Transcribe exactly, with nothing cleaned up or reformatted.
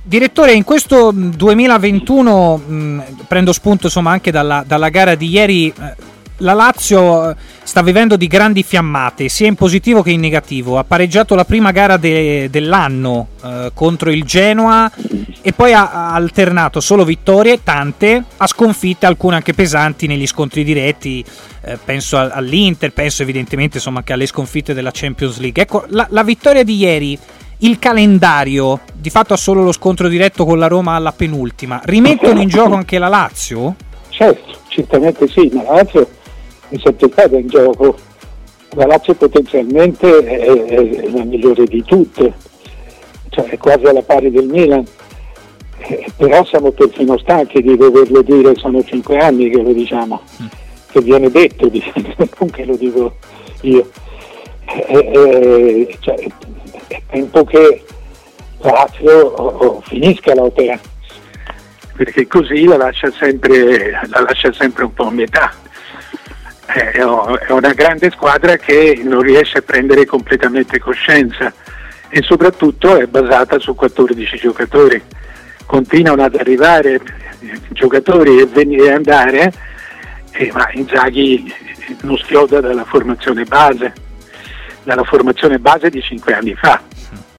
Direttore, in questo duemilaventuno mh, prendo spunto insomma anche dalla, dalla gara di ieri. eh, La Lazio sta vivendo di grandi fiammate, sia in positivo che in negativo. Ha pareggiato la prima gara de- dell'anno eh, contro il Genoa e poi ha, ha alternato solo vittorie, tante, a sconfitte, alcune anche pesanti negli scontri diretti. Eh, penso a- all'Inter, penso evidentemente insomma anche alle sconfitte della Champions League. Ecco, la, la vittoria di ieri, il calendario, di fatto ha solo lo scontro diretto con la Roma alla penultima. Rimettono in gioco anche la Lazio? Certo, certamente sì, ma la Lazio è sempre stata in gioco. La Lazio potenzialmente è, è la migliore di tutte, cioè è quasi alla pari del Milan, eh, però siamo perfino stanchi di doverlo dire, sono cinque anni che lo diciamo, mm. che viene detto, non che lo dico io. Eh, eh, cioè, è tempo che la Lazio oh, oh, finisca l'opera, perché così la lascia sempre, la lascia sempre un po' a metà. È una grande squadra che non riesce a prendere completamente coscienza e soprattutto è basata su quattordici giocatori. Continuano ad arrivare giocatori e venire e andare, eh, ma Inzaghi non schioda dalla formazione base, dalla formazione base di cinque anni fa.